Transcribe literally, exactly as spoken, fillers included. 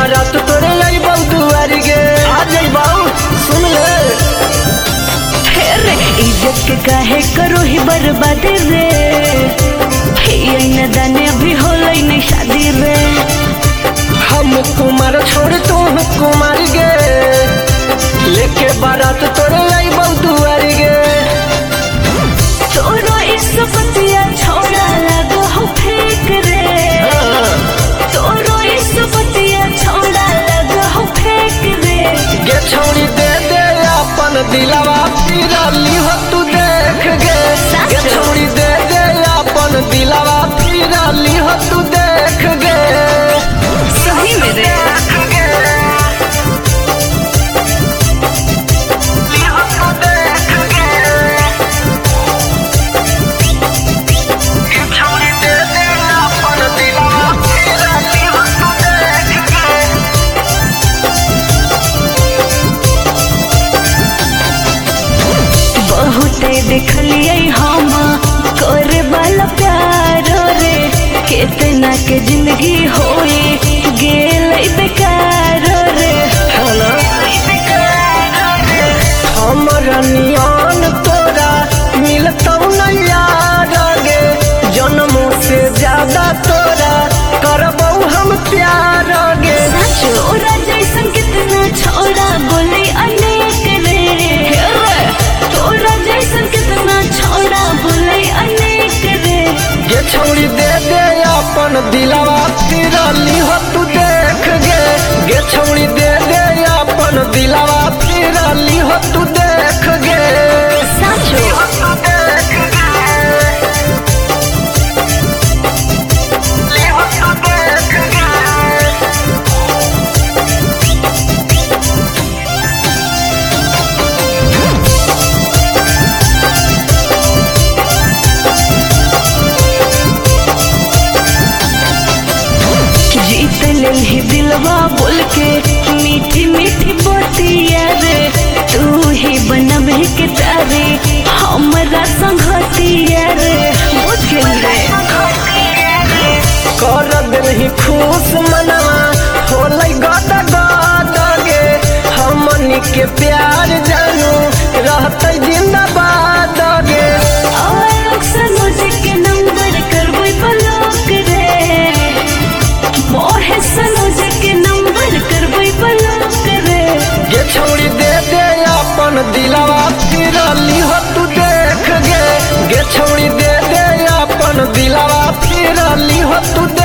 बारात तोरे अइबौ दुआरी गे आ जइबौ सुन ले रे इज्जत के काहे करो ही बर्बाद रे हे न दाने अभी होलई नहीं शादी रे हम कुमार छोड़ तू कुमार गे लेके बारात तोरे अइबौ दुआरी गे तोरो इस पतिया छोड़ा लगो हो फेंक रे तोरो इस पतिया छोड़ा लगो हो फेंक रे गे छौड़ी दे दे अपन दिलवा फिरली हो तू देख गे गे छौड़ी दे दे अपन दिलवा फिरली हो तू देख गे सही में रे देखलिए हम करे वाला प्यार रे कितना के जिंदगी होए गेल बेकार रे हमरा नियान तोरा मिलतौ न यार गे जन्मों से ज्यादा तोरा करबौ हम प्यार गे छोरा जैसन कितना छोरा बोले अनेक रे तोरा जैसन कितना छोरा बोले अनेक रे गे छौड़ी दे दे अपन दिलवा फिरली हो तू देख गे गे छौड़ी दे दे अपन दिलवा फिरली हो तू देख गे साचो ही दिलवा बोल के मीठी मीठी बोतिया रे तू ही बनबे के तारे हमरा संगतिया रे बुझ गेल रे कर दिल ही खुश मनवा होलै गद गद गे हमनी के प्यार जानू रहतै जिंदाबाद गे और सनोज के नंबर करबै ब्लॉक रे मोहे सनोज के नंबर करबै ब्लॉक रे गे छौड़ी दे दे अपन दिलवा फिरली हो तू देख गे गे छौड़ी दे दे अपन दिलवा फिरली हो तू